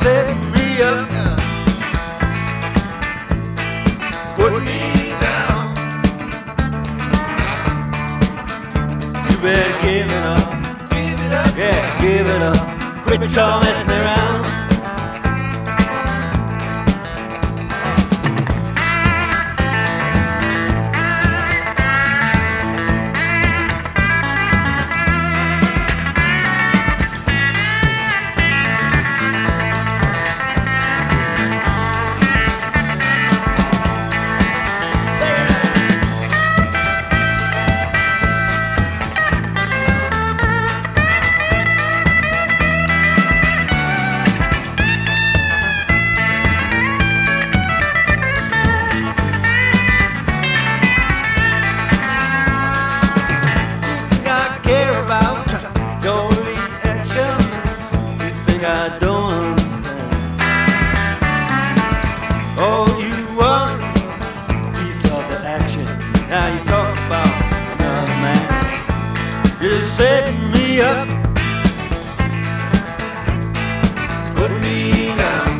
set me up, put me down. You've been giving up, yeah, giving up. Quit your messing around. I don't understand. All you want is piece of the action. Now you talk about another man. You're setting me up, put me down.